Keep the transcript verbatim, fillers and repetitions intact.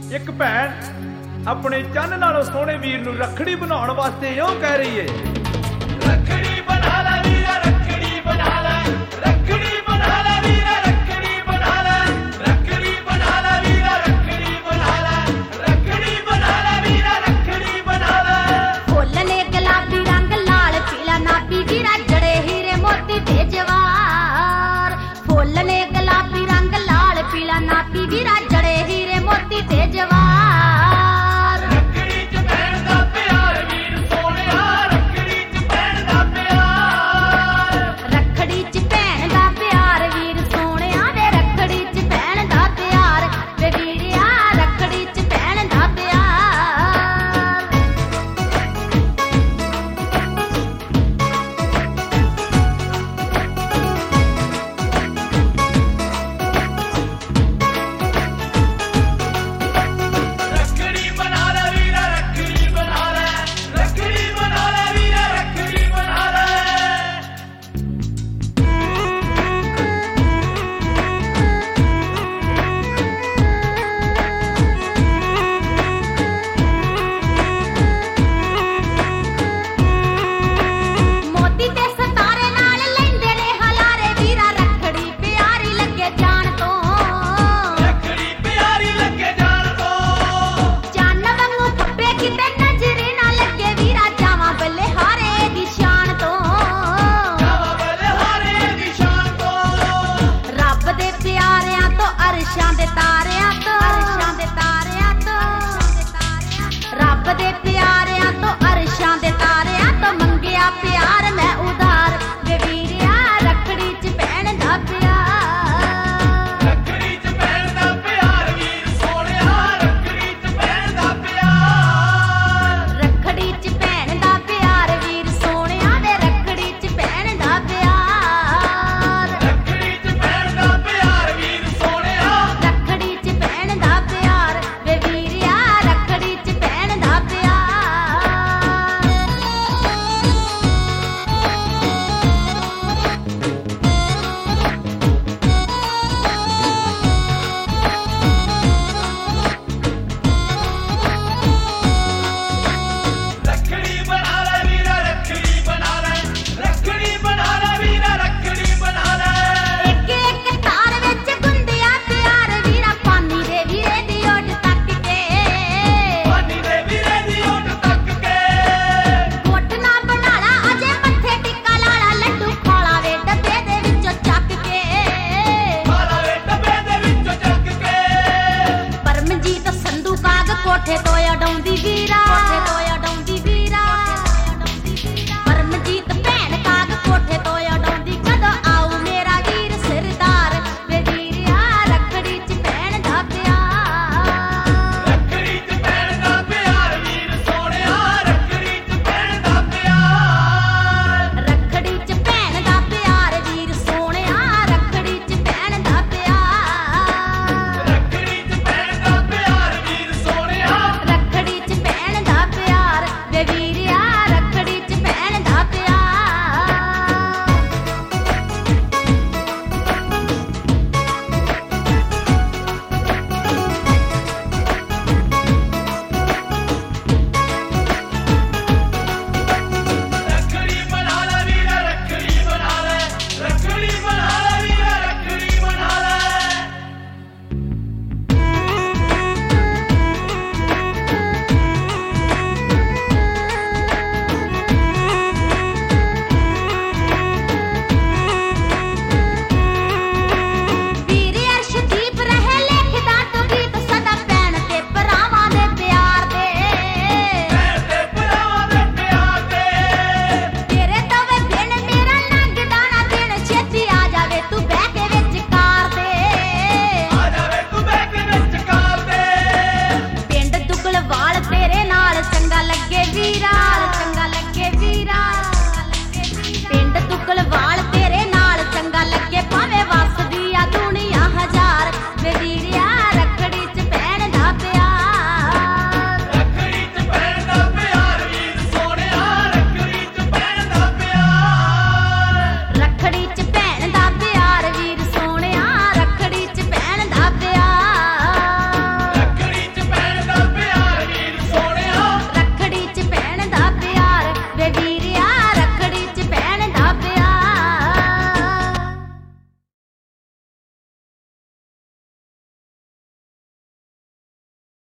ਇੱਕ ਭੈਣ ਆਪਣੇ ਚੰਨ ਨਾਲੋਂ ਸੋਹਣੇ ਵੀਰ ਨੂੰ ਰੱਖੜੀ ਬਣਾਉਣ ਵਾਸਤੇ ਇਉਂ ਕਹਿ ਰਹੀ ਏ, ਰੱਖੜੀ ਬਣਾ ਲੈ ਵੀਰਾ, ਰੱਖੜੀ ਬਣਾ ਲੈ, ਰੱਖੜੀ ਬਣਾ ਲੈ ਵੀਰਾ, ਰੱਖੜੀ ਬਣਾ ਲੈ, ਰੱਖੜੀ ਬਣਾ ਲੈ ਵੀਰਾ, ਰੱਖੜੀ ਬਣਾ ਲੈ, ਰੱਖੜੀ ਬਣਾ ਲੈ ਵੀਰਾ, ਰੱਖੜੀ ਬਣਾ ਲੈ। ਫੁੱਲ ਨੇ ਗੁਲਾਬੀ ਰੰਗ ਲਾਲ ਪੀਲਾ ਨਾਪੀ ਵੀਰਾ ਜੜੇ ਹੀਰੇ ਮੋਤੀ ਤੇ ਜਵਾਰ। ਫੁੱਲ ਨੇ ਗੁਲਾਬੀ ਰੰਗ ਲਾਲ ਪੀਲਾ ਨਾਪੀ ਵੀਰਾ ਜੜੇ ਹੀਰੇ ਮੋਤੀ ਤੇ ਜਵਾਰ। ਅਰਸ਼ਾਂ ਦੇ ਤਾਰਿਆਂ ਤੋਂ, ਅਰਸ਼ਾਂ ਦੇ ਤਾਰਿਆਂ ਤੋਂ, ਰੱਬ ਦੇ ਪਿਆਰਿਆਂ ਤੋਂ, ਅਰਸ਼ਾਂ ਦੇ ਤਾਰਿਆਂ ਤੋਂ ਮੰਗਿਆ ਪਿਆਰ ਮੈਂ ਉਧਾਰ। ਵੇ ਵੀਰਿਆ ਰੱਖੜੀ ਚ ਭੈਣ ਦਾ ਪਿਆਰ, ਰੱਖੜੀ ਚ ਭੈਣ ਦਾ ਪਿਆਰ ਵੀਰ ਸੋਹਣਿਆ, ਰੱਖੜੀ ਚ ਭੈਣ ਦਾ ਪਿਆਰ, ਰੱਖੜੀ ਚ ਭੈਣ ਦਾ ਪਿਆਰ ਵੀਰ ਸੋਹਣਿਆ ਵੇ ਰੱਖੜੀ ਚ ਭੈਣ ਦਾ ਪਿਆਰ, ਰੱਖੜੀ ਚ ਭੈਣ ਦਾ ਪਿਆਰ ਵੀਰ ਸੋਹਣਿਆ, ਰੱਖੜੀ ਚ ਭੈਣ ਦਾ ਪਿਆਰ ਵੇ ਵੀਰਿਆ ਰੱਖੜੀ ਚ ਭੈਣ ਦਾ ਪਿਆਰ। ਰੱਖੜੀ ਬਣਾ ਲੈ ਵੀਰਾ, ਰੱਖੜੀ ਬਣਾ ਲੈ, ਰੱਖੜੀ ਬਣਾ ਲੈ ਵੀਰਾ, ਰੱਖੜੀ ਬਣਾ ਲੈ। ਇੱਕ ਇੱਕ ਤਾਰ ਵਿੱਚ ਗੁੰਦਿਆ ਪਿਆਰ ਵੀਰਾ ਪਾਨੀ ਦੇ ਵੀਰੇ ਦੀ ਓਟ ਤੱਕ ਕੇ, ਪਾਨੀ ਦੇ ਵੀਰੇ ਦੀ ਓਟ ਤੱਕ ਕੇ, ਕੋਟ ਨਾ ਬਣਾ ਲਾ ਅਜੇ ਮੱਥੇ ਟਿੱਕਾ ਲਾ ਲਾ ਲੱਡੂ ਖਾਲਾ ਵੇ ਡੱਬੇ ਦੇ ਵਿੱਚੋਂ ਚੱਕ ਕੇ, ਖਾਲਾ ਵੇ ਡੱਬੇ ਦੇ ਵਿੱਚੋਂ ਚੱਕ ਕੇ। ਪਰਮਜੀਤ ਸੰਧੂ ਕਾਗ ਕੋਠੇ ਤੋਂ ਉਡਾਉਂਦੀ ਵੀਰਾ,